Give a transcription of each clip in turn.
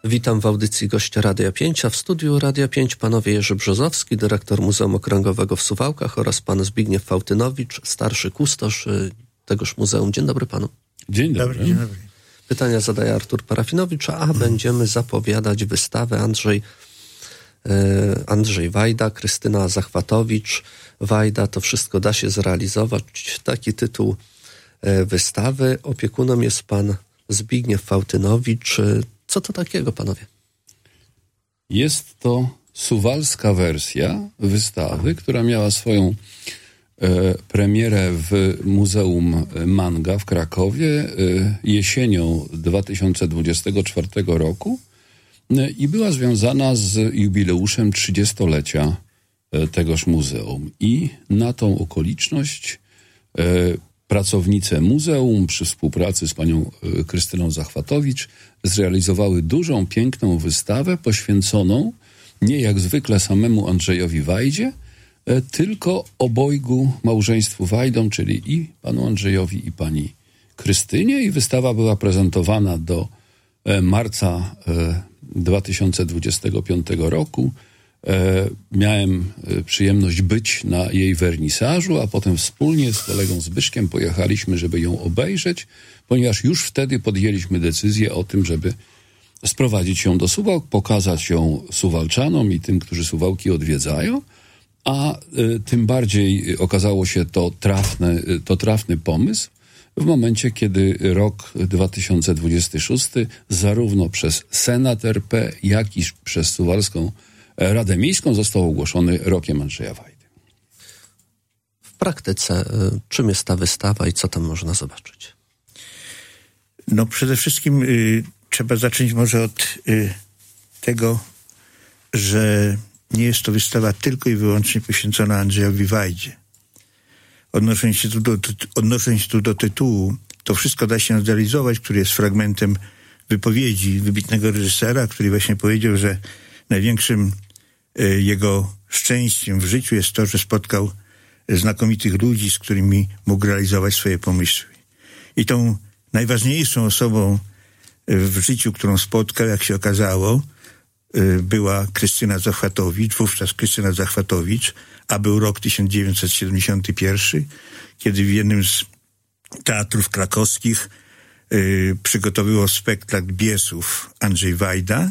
Witam w audycji gościa Radia 5, a w studiu Radia 5 panowie Jerzy Brzozowski, dyrektor Muzeum Okręgowego w Suwałkach, oraz pan Zbigniew Fałtynowicz, starszy kustosz tegoż muzeum. Dzień dobry panu. Dzień dobry. Dzień dobry. Pytania zadaje Artur Parafinowicz, a będziemy zapowiadać wystawę Andrzej Wajda, Krystyna Zachwatowicz. Wajda, to wszystko da się zrealizować. Taki tytuł wystawy. Opiekunem jest pan Zbigniew Fałtynowicz. Co to takiego, panowie? Jest to suwalska wersja wystawy, która miała swoją premierę w Muzeum Manga w Krakowie jesienią 2024 roku i była związana z jubileuszem 30-lecia tegoż muzeum. I na tą okoliczność pracownice muzeum przy współpracy z panią Krystyną Zachwatowicz zrealizowały dużą, piękną wystawę poświęconą nie jak zwykle samemu Andrzejowi Wajdzie, tylko obojgu małżeństwu Wajdom, czyli i panu Andrzejowi, i pani Krystynie. I wystawa była prezentowana do marca 2025 roku. Miałem przyjemność być na jej wernisażu, a potem wspólnie z kolegą Zbyszkiem pojechaliśmy, żeby ją obejrzeć, ponieważ już wtedy podjęliśmy decyzję o tym, żeby sprowadzić ją do Suwałk, pokazać ją Suwalczanom i tym, którzy Suwałki odwiedzają, a tym bardziej okazało się to trafny pomysł w momencie, kiedy rok 2026 zarówno przez Senat RP, jak i przez Suwalską Radę Miejską został ogłoszony rokiem Andrzeja Wajdy. W praktyce czym jest ta wystawa i co tam można zobaczyć? No przede wszystkim trzeba zacząć może od tego, że nie jest to wystawa tylko i wyłącznie poświęcona Andrzejowi Wajdzie. Odnosząc się tu do tytułu, to wszystko da się zrealizować, który jest fragmentem wypowiedzi wybitnego reżysera, który właśnie powiedział, że największym jego szczęściem w życiu jest to, że spotkał znakomitych ludzi, z którymi mógł realizować swoje pomysły. I tą najważniejszą osobą w życiu, którą spotkał, jak się okazało, była Krystyna Zachwatowicz, wówczas Krystyna Zachwatowicz, a był rok 1971, kiedy w jednym z teatrów krakowskich przygotowywał spektakl Biesów Andrzej Wajda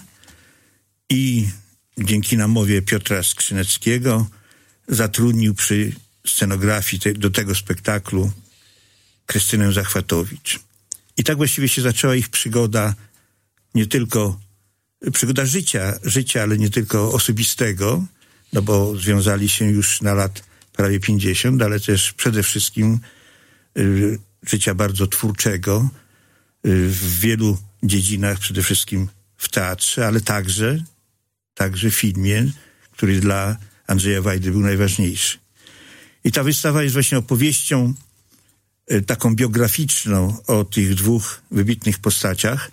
i dzięki namowie Piotra Skrzyneckiego zatrudnił przy scenografii do tego spektaklu Krystynę Zachwatowicz. I tak właściwie się zaczęła ich przygoda, nie tylko przygoda życia, ale nie tylko osobistego, no bo związali się już na lat prawie 50, ale też przede wszystkim życia bardzo twórczego w wielu dziedzinach, przede wszystkim w teatrze, ale także w filmie, który dla Andrzeja Wajdy był najważniejszy. I ta wystawa jest właśnie opowieścią taką biograficzną o tych dwóch wybitnych postaciach,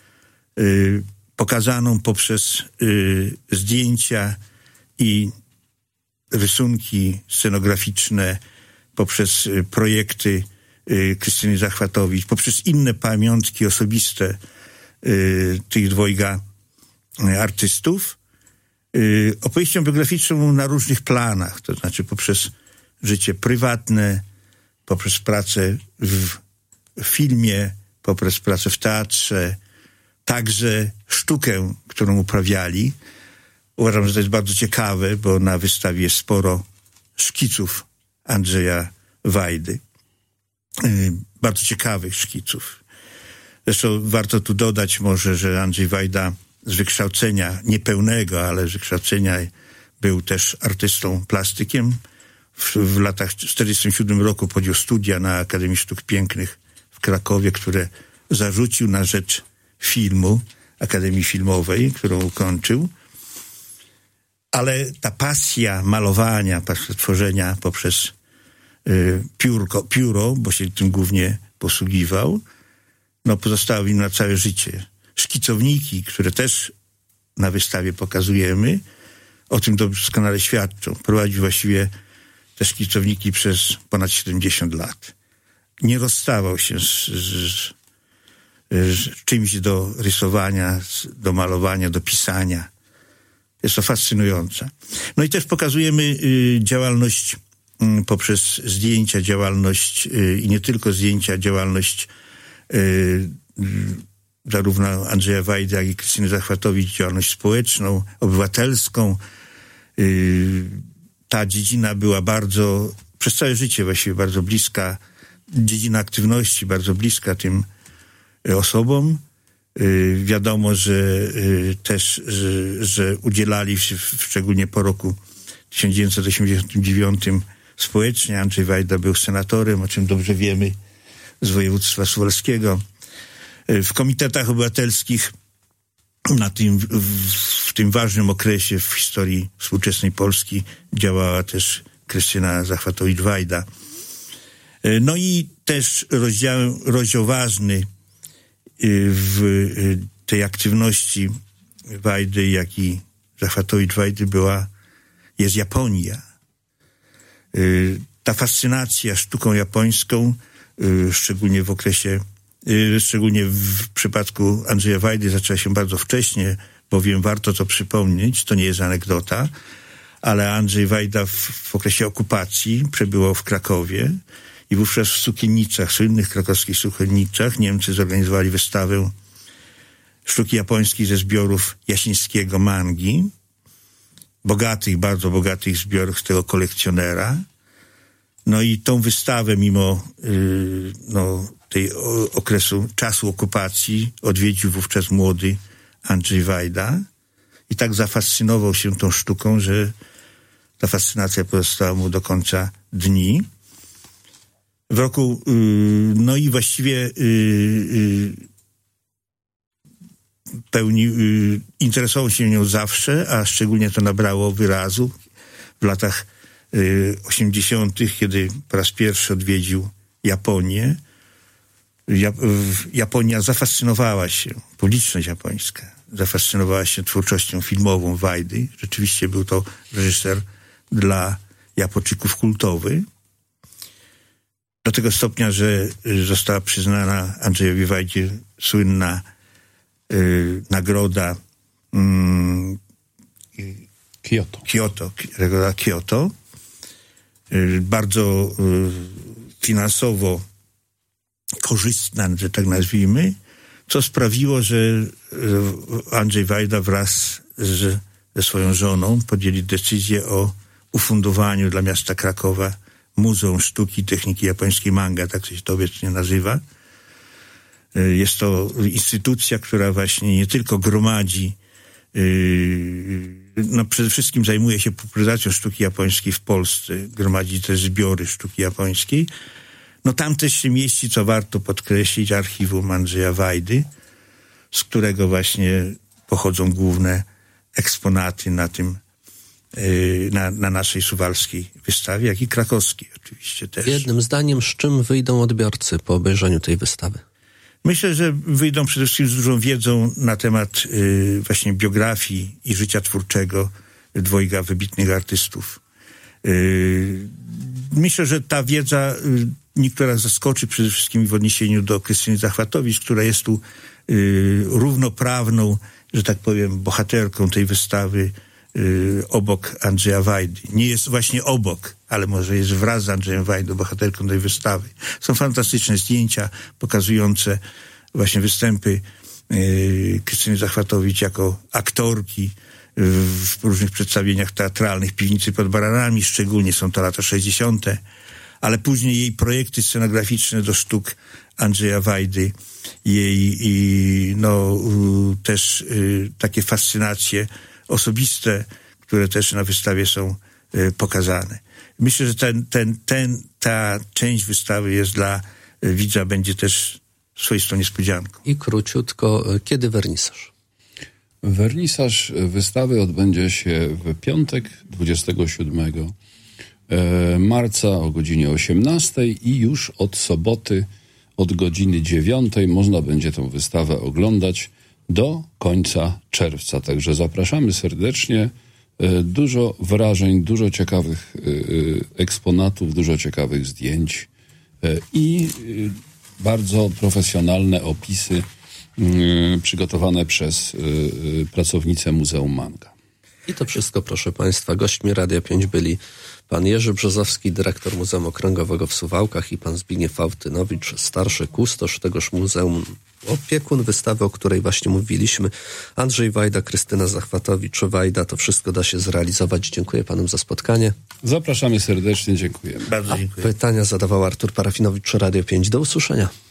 pokazaną poprzez zdjęcia i rysunki scenograficzne, poprzez projekty Krystyny Zachwatowicz, poprzez inne pamiątki osobiste tych dwojga artystów, opowieścią biograficzną na różnych planach, to znaczy poprzez życie prywatne, poprzez pracę w filmie, poprzez pracę w teatrze, także sztukę, którą uprawiali. Uważam, że to jest bardzo ciekawe, bo na wystawie jest sporo szkiców Andrzeja Wajdy. Bardzo ciekawych szkiców. Zresztą warto tu dodać może, że Andrzej Wajda z wykształcenia niepełnego, ale z wykształcenia był też artystą plastykiem. W latach 1947 roku podjął studia na Akademii Sztuk Pięknych w Krakowie, które zarzucił na rzecz filmu, Akademii Filmowej, którą ukończył. Ale ta pasja malowania, pasja tworzenia poprzez pióro, bo się tym głównie posługiwał, no pozostała im na całe życie. Szkicowniki, które też na wystawie pokazujemy, o tym doskonale świadczą. Prowadził właściwie te szkicowniki przez ponad 70 lat. Nie rozstawał się czymś do rysowania, do malowania, do pisania. Jest to fascynujące. No i też pokazujemy działalność poprzez zdjęcia, działalność i nie tylko zdjęcia, działalność zarówno Andrzeja Wajdy, jak i Krystyny Zachwatowicz, działalność społeczną, obywatelską. Ta dziedzina była przez całe życie właściwie bardzo bliska, dziedzina aktywności bardzo bliska tym osobom. Wiadomo, że też, że udzielali szczególnie po roku 1989 społecznie. Andrzej Wajda był senatorem, o czym dobrze wiemy, z województwa suwalskiego. W komitetach obywatelskich w tym ważnym okresie w historii współczesnej Polski działała też Krystyna Zachwatowicz-Wajda. No i też rozdział ważny w tej aktywności Wajdy, jak i Zachwatowicz-Wajdy jest Japonia. Ta fascynacja sztuką japońską, szczególnie w przypadku Andrzeja Wajdy zaczęła się bardzo wcześnie, bowiem warto to przypomnieć, to nie jest anegdota, ale Andrzej Wajda w okresie okupacji przebywał w Krakowie i wówczas w Sukiennicach, słynnych krakowskich Sukiennicach, Niemcy zorganizowali wystawę sztuki japońskiej ze zbiorów Jasińskiego Mangi, bardzo bogatych zbiorów tego kolekcjonera. No i tą wystawę, mimo tej czasu okupacji, odwiedził wówczas młody Andrzej Wajda i tak zafascynował się tą sztuką, że ta fascynacja pozostała mu do końca dni. W roku, no i właściwie interesował się nią zawsze, a szczególnie to nabrało wyrazu w latach 80., kiedy po raz pierwszy odwiedził Japonię. Japonia zafascynowała się, publiczność japońska zafascynowała się twórczością filmową Wajdy. Rzeczywiście był to reżyser dla Japończyków kultowy. Do tego stopnia, że została przyznana Andrzejowi Wajdzie słynna nagroda Kyoto. Bardzo finansowo korzystna, że tak nazwijmy, co sprawiło, że Andrzej Wajda wraz ze swoją żoną podjęli decyzję o ufundowaniu dla miasta Krakowa Muzeum Sztuki i Techniki Japońskiej Manga, tak się to obecnie nazywa. Jest to instytucja, która właśnie nie tylko gromadzi, przede wszystkim zajmuje się popularyzacją sztuki japońskiej w Polsce, gromadzi też zbiory sztuki japońskiej. No tam też się mieści, co warto podkreślić, archiwum Andrzeja Wajdy, z którego właśnie pochodzą główne eksponaty na naszej suwalskiej wystawie, jak i krakowskiej oczywiście też. Jednym zdaniem, z czym wyjdą odbiorcy po obejrzeniu tej wystawy? Myślę, że wyjdą przede wszystkim z dużą wiedzą na temat właśnie biografii i życia twórczego dwojga wybitnych artystów. Myślę, że ta wiedza niektóra zaskoczy przede wszystkim w odniesieniu do Krystyny Zachwatowicz, która jest tu równoprawną, że tak powiem, bohaterką tej wystawy obok Andrzeja Wajdy. Nie jest właśnie obok, ale może jest wraz z Andrzejem Wajdą bohaterką tej wystawy. Są fantastyczne zdjęcia pokazujące właśnie występy Krystyny Zachwatowicz jako aktorki w różnych przedstawieniach teatralnych, Piwnicy pod Baranami, szczególnie są to lata 60., ale później jej projekty scenograficzne do sztuk Andrzeja Wajdy, jej też takie fascynacje osobiste, które też na wystawie są pokazane. Myślę, że ta część wystawy jest dla widza, będzie też swoistą niespodzianką. I króciutko, kiedy wernisaż? Wernisaż wystawy odbędzie się w piątek 27 marca o godzinie 18 i już od soboty od godziny 9 można będzie tę wystawę oglądać do końca czerwca. Także zapraszamy serdecznie. Dużo wrażeń, dużo ciekawych eksponatów, dużo ciekawych zdjęć i bardzo profesjonalne opisy przygotowane przez pracownicę Muzeum Manga. I to wszystko, proszę Państwa. Gośćmi Radia 5 byli pan Jerzy Brzozowski, dyrektor Muzeum Okręgowego w Suwałkach, i pan Zbigniew Fałtynowicz, starszy kustosz tegoż muzeum, opiekun wystawy, o której właśnie mówiliśmy. Andrzej Wajda, Krystyna Zachwatowicz-Wajda. To wszystko da się zrealizować. Dziękuję panom za spotkanie. Zapraszamy serdecznie, dziękujemy. Bardzo dziękuję. Pytania zadawał Artur Parafinowicz, Radio 5. Do usłyszenia.